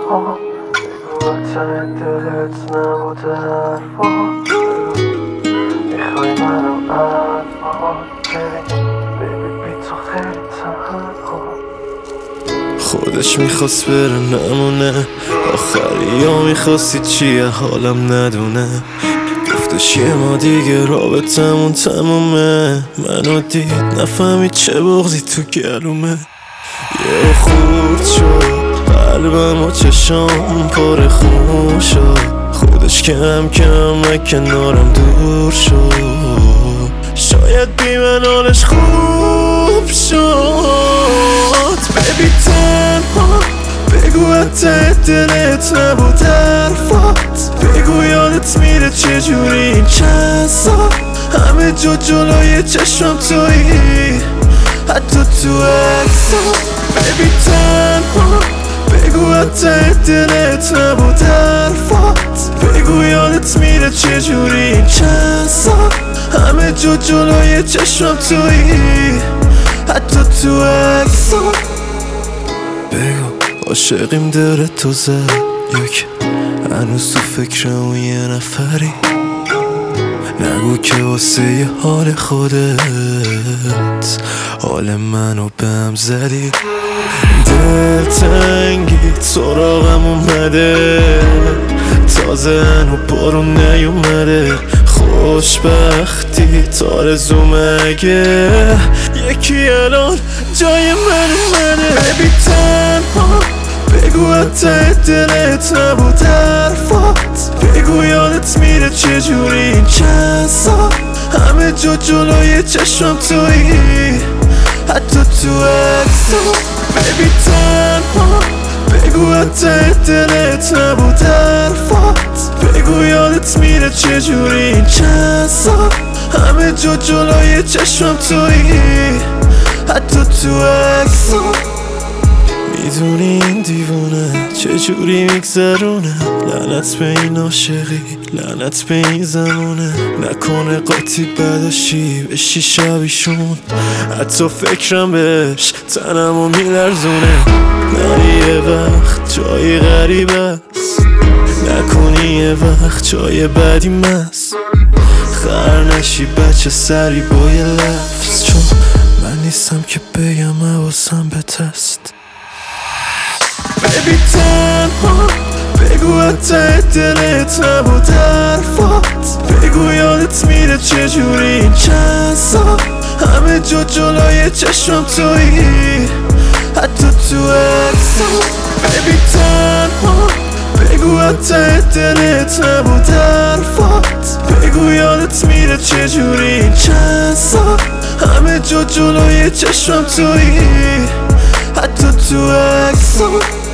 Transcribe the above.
ها بگو ته دلت نبوده حرفا میخوای منو الان ببین بی تو خیلی تنها خودش میخواست بره نمونه آخری یا میخواستی چیه حالم ندونه گفتش یه ما دیگه رابطمون تمومه منو دید نفهمید چه بغضی تو گلومه یه خورد شد قلبم و چشام پر خون شد خودش کم کم کنارم دور شد شاید بی من حالش خوب شد ببی تنها بگو حتی دلت نبود حرفات بگو یادت میره چجوری این چند سال همه جا جلوی چشم تویی حتی تو اکسات ببی تنها بگو حتی دلت نبود حرفات بگو یادت میره چجوری این چند سال همه جا جلوی چشم تویی حتی تو اکسات بگو عاشقیم داره تو زد یک هنوز تو فکر اون یه نفری نگو که واسه یه حال خودت حال منو به هم زدی دلتنگی سراغم اومده تازه هنو بارون نیومده خوشبختی تارزو مگه یکی الان جای من اومده ببی تنها بگو حتی دلت نبود حرفات بگو یادت میره چجوری این چند سال همه جا جلوی چشم تویی حتی تو اکسات ببی تنها بگو حتی دلت نبود حرفات بگو یادت میره چجوری این چند سال همه جا جلوی چشم تویی حتی تو اکسات میدونی این دیوونه چجوری میگذرونه لعنت به این عاشقی لعنت به این زمونه نکنه قاطی بداشی بشی شبیشون حتی فکرم بهش تنمو میلرزونه نه یه وقت جای غریب است نکنی یه وقت جای بدی مست خر نشی بچه سری با یه لفظ چون من نیستم که بگم حواسم به تست ببی تنها بگو حتی دلت نبود حرفات بگو یادت میره چجوری این چند سال همه جا جلوی چشم تویی حتی تو اکسات ببی تنها بگو حتی دلت نبود حرفات بگو یادت میره چجوری این چند سال همه جا جلوی چشم تویی حتی تو اکسات